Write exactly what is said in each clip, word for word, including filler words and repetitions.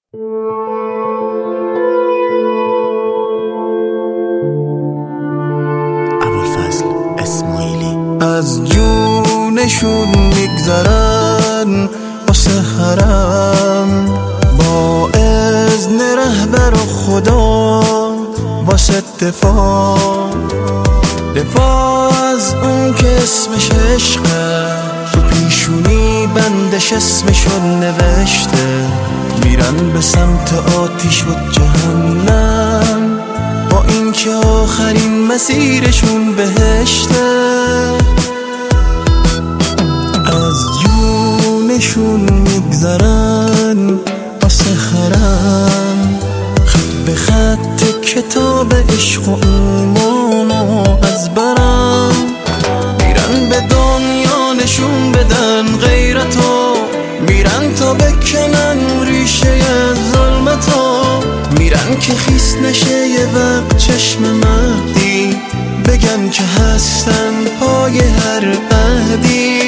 ابوالفضل اسماعیلی. از جونشون میگذرن واسه حرم، با اذن رهبر و خدا واسه دفاع، دفاع از اون که اسمش عشقه، تو پیشونی بندش اسمشون نوشته. میرن به سمت آتیش و جهنم، با این که آخرین مسیرشون بهشته. از جونشون میگذرن واسه حرم، خط به خط کتاب عشق و ایمانو از برم. میرن به دنیا نشون بدن غیرتو، میرن تا بکنن ریشه ظلمتو. میرن که خیس نشه یه وقت چشم مهدی، بگن که هستن پای هر عهدی.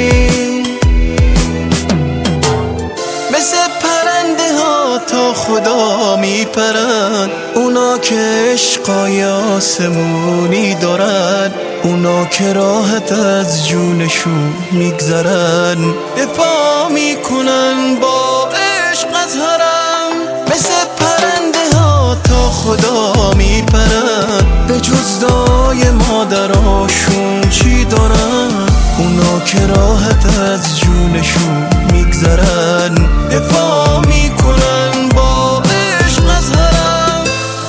مثل پرنده ها تا خدا میپرن، اونا که عشقای آسمونی دارن، اونا که راحت از جونشون میگذرن، دفاع میکنن با عشق از حرم. مثل پرنده ها تا خدا میپرن، به جز دعای مادراشون چی دارن؟ اونا که راحت از جونشون میگذرن، دفاع میکنن با عشق از حرم.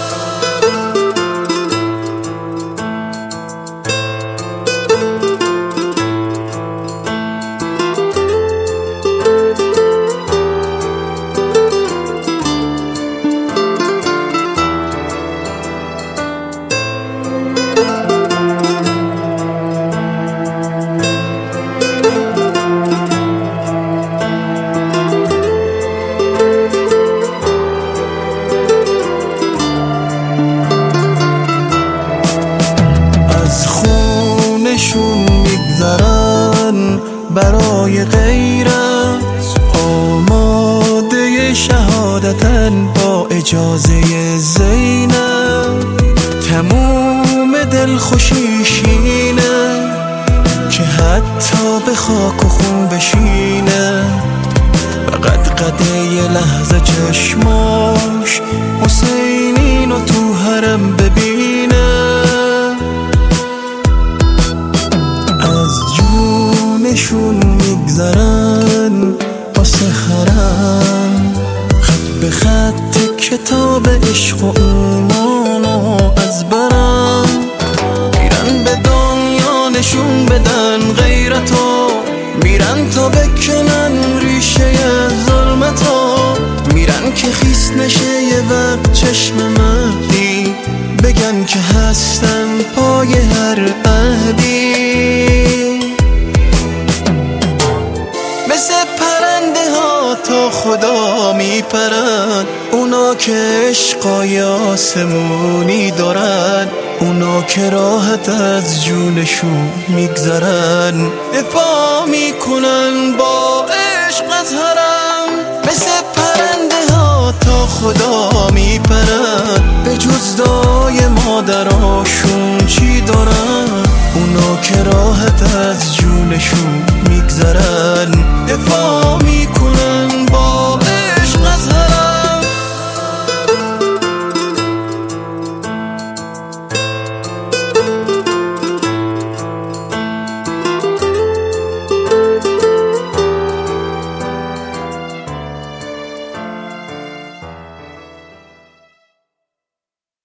میگذرن برای غیرت، آماده شهادتن با اجازه زینب. تموم دلخوشیش اینه که حتی به خاک و خون بشینه، فقط قده یه لحظه چشماش حسینینو تو حرم ببینه. جونشون میگذرن واسه حرم، خط به خط کتاب عشق و ایمانو از برم. میرن به دنیا نشون بدن غیرتو، میرن تا بکنن ریشه ظلمتو. میرن که خیس نشه یه وقت چشم مهدی، بگن که هستن پای هر عهدی. مثل پرنده ها تا خدا میپرن، اونا که عشقای آسمونی دارن، اونا که راحت از جونشون میگذرن، دفاع میکنن با عشق از حرم. مثل پرنده ها تا خدا میپرن، به جز دعای مادراشون چی دارن؟ اونا که راحت از جونشون میگذرن،